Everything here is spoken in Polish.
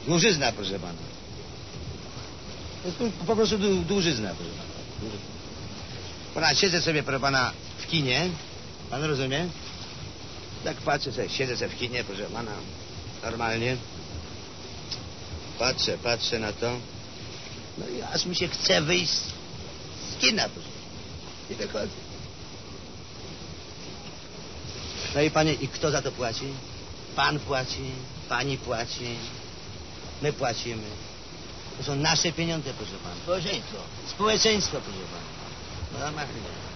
Dłużyzna, proszę pana. To jest po prostu dłużyzna, proszę pana. Dłużyzna. Pana, siedzę sobie, proszę pana, w kinie. Pan rozumie? Tak patrzę sobie, siedzę sobie w kinie, proszę pana. Normalnie. Patrzę na to. No i aż mi się chce wyjść z kina, proszę. I wychodzę. No i panie, i kto za to płaci? Pan płaci, pani płaci, my płacimy. To są nasze pieniądze, proszę pana. Społeczeństwo, proszę pana. No normalnie.